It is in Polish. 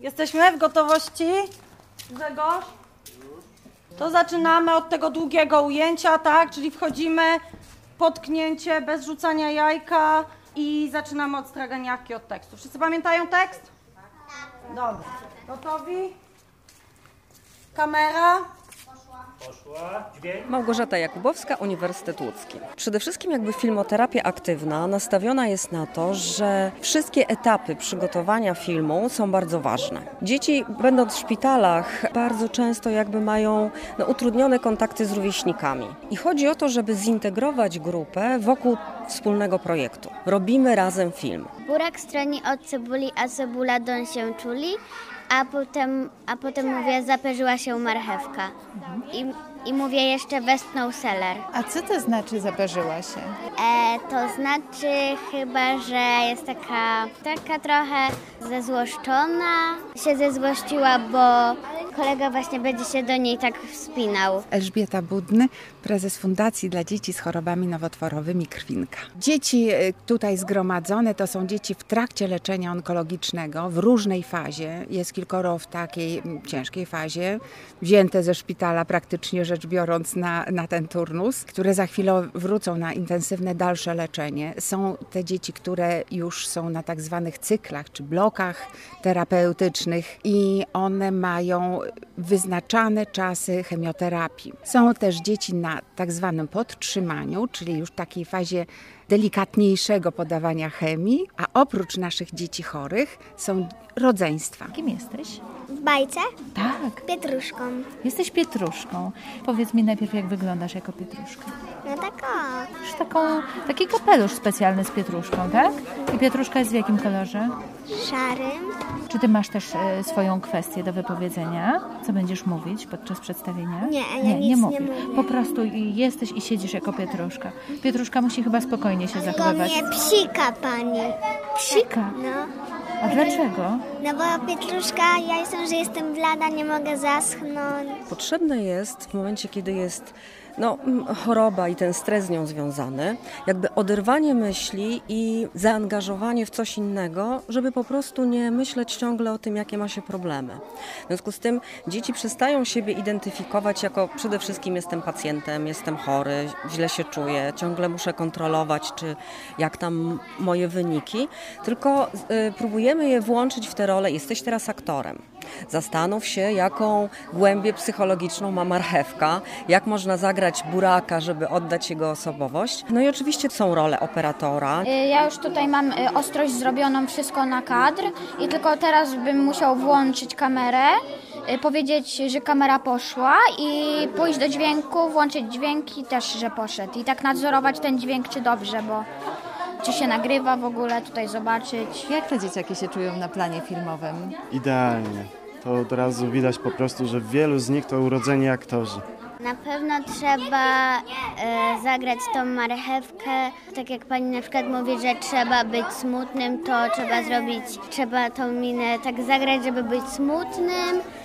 Jesteśmy w gotowości? Grzegorz? To zaczynamy od tego długiego ujęcia, tak? Czyli wchodzimy, potknięcie, bez rzucania jajka i zaczynamy od straganiawki, od tekstu. Wszyscy pamiętają tekst? Tak. Dobra. Gotowi? Kamera? Poszła. Dźwięk. Małgorzata Jakubowska, Uniwersytet Łódzki. Przede wszystkim jakby filmoterapia aktywna nastawiona jest na to, że wszystkie etapy przygotowania filmu są bardzo ważne. Dzieci, będąc w szpitalach, bardzo często jakby mają utrudnione kontakty z rówieśnikami. I chodzi o to, żeby zintegrować grupę wokół wspólnego projektu. Robimy razem film. Burak stroni od cebuli, a cebula doń się czuli, a potem mówię, zaperzyła się marchewka. I mówię jeszcze westchnął seler. A co to znaczy zaparzyła się? To znaczy chyba, że jest taka trochę zezłoszczona. Się zezłościła, bo kolega właśnie będzie się do niej tak wspinał. Elżbieta Budny, prezes Fundacji dla Dzieci z Chorobami Nowotworowymi Krwinka. Dzieci tutaj zgromadzone to są dzieci w trakcie leczenia onkologicznego, w różnej fazie. Jest kilkoro w takiej ciężkiej fazie, wzięte ze szpitala praktycznie rzecz biorąc na ten turnus, które za chwilę wrócą na intensywne dalsze leczenie. Są te dzieci, które już są na tak zwanych cyklach czy blokach terapeutycznych i one mają wyznaczane czasy chemioterapii. Są też dzieci na tak zwanym podtrzymaniu, czyli już takiej fazie delikatniejszego podawania chemii, a oprócz naszych dzieci chorych są rodzeństwa. Kim jesteś? W bajce? Tak, Pietruszką. jesteś Pietruszką. Powiedz mi najpierw, jak wyglądasz jako Pietruszka. No taka. Już taki kapelusz specjalny z Pietruszką, tak? I Pietruszka jest w jakim kolorze? Szarym. Czy ty masz też swoją kwestię do wypowiedzenia? Co będziesz mówić podczas przedstawienia? Nie, ja nic nie mówię. mówię. Po prostu jesteś i siedzisz jako Pietruszka. Pietruszka musi chyba spokojnie się To zachowywać. mnie psika pani. Psika? No. A dlaczego? No bo Pietruszka, ja jestem, że jestem blada, nie mogę zaschnąć. Potrzebne jest w momencie, kiedy jest choroba i ten stres z nią związany, jakby oderwanie myśli i zaangażowanie w coś innego, żeby po prostu nie myśleć ciągle o tym, jakie ma się problemy. W związku z tym dzieci przestają siebie identyfikować jako przede wszystkim jestem pacjentem, jestem chory, źle się czuję, ciągle muszę kontrolować, czy jak tam moje wyniki, tylko próbujemy je włączyć w tę rolę, jesteś teraz aktorem. Zastanów się, jaką głębię psychologiczną ma marchewka, jak można zagrać buraka, żeby oddać jego osobowość. No i oczywiście są role operatora. Ja już tutaj mam ostrość zrobioną, wszystko na kadr i tylko teraz bym musiał włączyć kamerę, powiedzieć, że kamera poszła i pójść do dźwięku, włączyć dźwięk i też, że poszedł. I tak nadzorować ten dźwięk, czy dobrze, bo czy się nagrywa w ogóle, tutaj zobaczyć. Jak te dzieciaki się czują na planie filmowym? Idealnie. To od razu widać po prostu, że wielu z nich to urodzeni aktorzy. Na pewno trzeba zagrać tą marchewkę. Tak jak pani na przykład mówi, że trzeba być smutnym, to trzeba tą minę tak zagrać, żeby być smutnym.